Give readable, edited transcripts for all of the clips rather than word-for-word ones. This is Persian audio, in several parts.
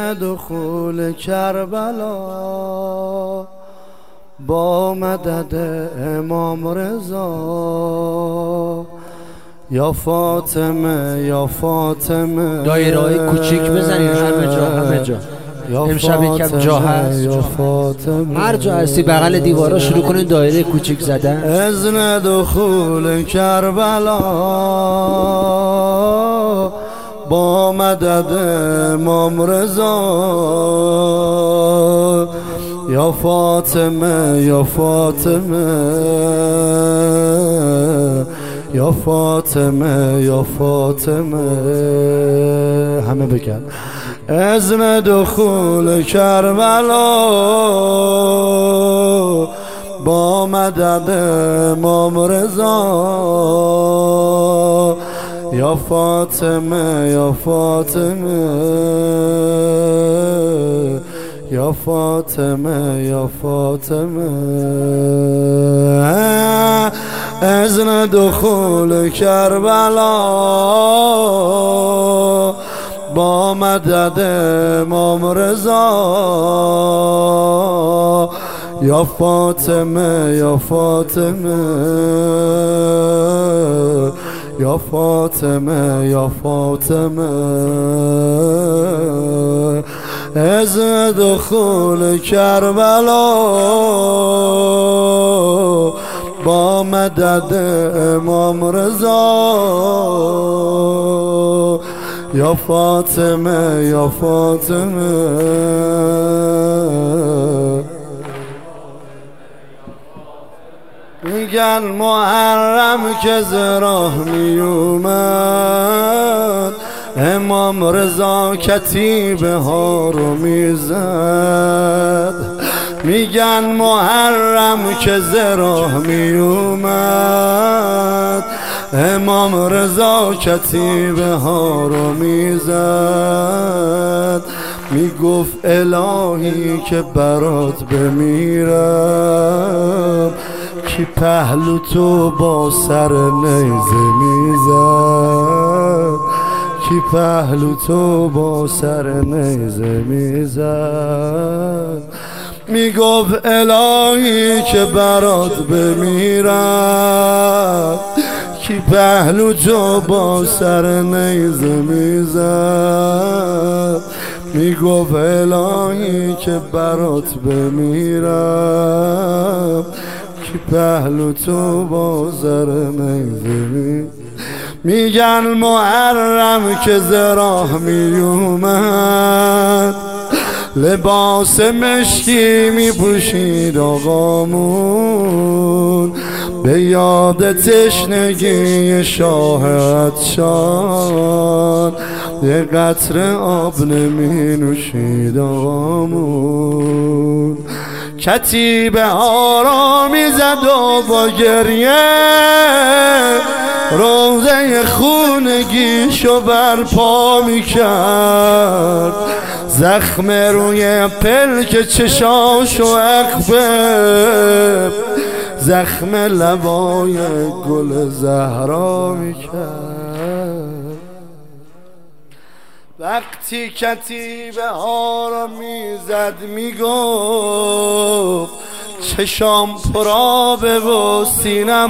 اذن دخول کربلا با مدد امام رضا. یا فاطمه یا فاطمه، دایره های کوچیک بزنین همه جا. امشب یکم جا هست، هر جا هستی بغل دیوارا شروع کنین دایره کوچیک زدن. اذن دخول کربلا با مدد امام رضا. یا فاطمه یا فاطمه، یا فاطمه یا فاطمه، همه بگن اذن دخول کربلا با مدد امام رضا. یا فاطمه یا فاطمه، یا فاطمه یا فاطمه، اذن دخول کربلا با مدد امام رضا. یا فاطمه یا فاطمه، یا فاطمه یا فاطمه، اذن دخول کربلا با مدد امام رضا. یا فاطمه یا فاطمه، میگن محرم که ز راه می اومد امام رضا کتیبه ها رو میزد. میگن محرم که ز راه می اومد امام رضا کتیبه ها رو میزد. میگفت الهی که برات بمیرم کی پهلو تو با سر نیزه میزد، کی پهلو تو با سر نیزه میزد. میگفت الهی که برات بمیرم کی پهلو تو با سر نیزه میزد. میگفت الهی که برات بمیرم کی پهلو تو با سر نیزه میزد. میگن محرم که ز راه می اومد لباس مشکی می پوشید آقامون به یاد تشنگی شاه عطشان یه قطره آب نمی نوشید آقامون. کتیبه ها را می زد و با گریه روزه خونگیشو برپا می کرد. زخم روی پلک چشاشو اخبه زخم لبای گل زهرا می کرد. وقتی کتیبه ها را میزد میگفت چشام پرآبه و سینم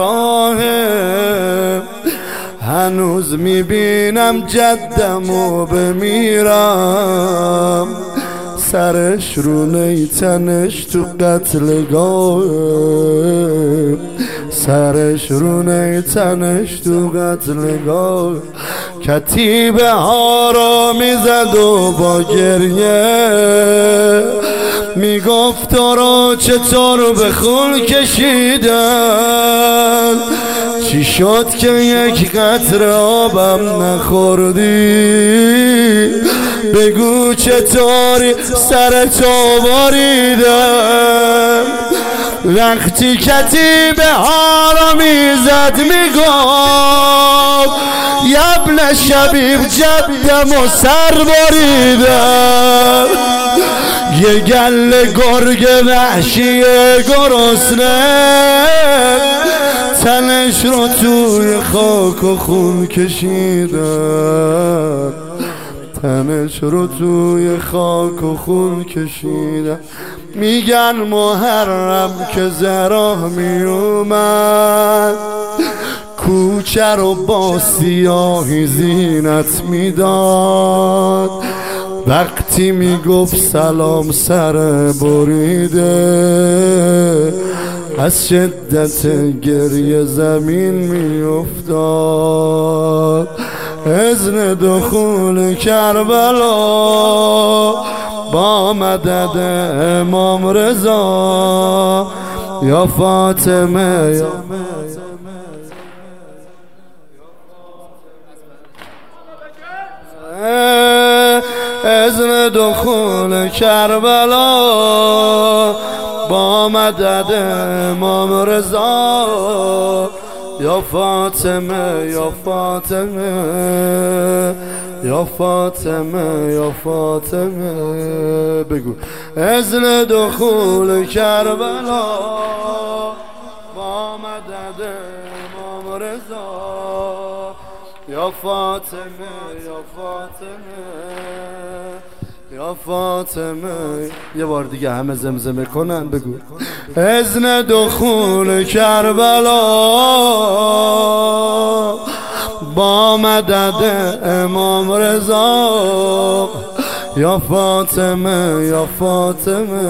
پراهه هنوز میبینم جدمو بمیرم سرش رو نیتنش تو قتلگاه سرش رو نیتنش تو قتلگاه. کتیبه ها را میزد و با گریه میگفت تو رو چطور به خون کشیدن چی شد که یک قطره آبم نخوردی بگو چطوری سر تو باریدن. وقتی کتیبه ها را میزد میگفت یبن شبیب جدم و سر باریدن. یه گل گرگ وحشی گرسنه تنش رو توی خاک و خون کشیدن تنش رو توی خاک و خون کشیدم. میگن محرم که زهرا می اومد کوچه رو با سیاهی زینت میداد. وقتی میگفت سلام سر بریده از شدت گریه زمین میافتاد. اذن دخول کربلا با مدد امام رضا یا فاطمه یا اذن دخول کربلا با مدد امام رضا یا فاطمه یا فاطمه یا فاطمه یا فاطمه. بگو اذن دخول کربلا با مدد امام رضا یا فاطمه یا فاطمه یا فاطمه. یه بار دیگه همه زمزمه کنن. بگو اذن دخول کربلا با مدد امام رضا یا فاطمه یا فاطمه.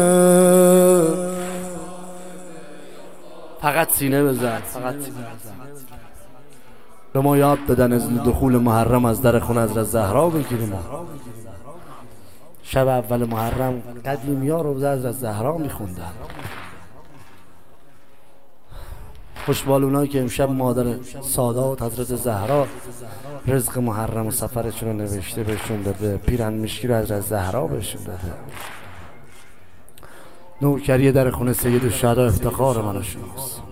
فقط سینه بزن، فقط سینه بزن. به ما یاد بدن از دخول محرم از در خونه حضرت زهرا بگیریم. شب اول محرم قدیمی‌ها رو حضرت زهرا میخوندن. خوشبالونایی که امشب مادر سادات حضرت زهرا رزق محرم و سفرشون رو نوشته بهشون داده. پیرهن مشکی رو حضرت زهرا بهشون داده. نوکری در خونه سید الشهدا افتخار من و شماست.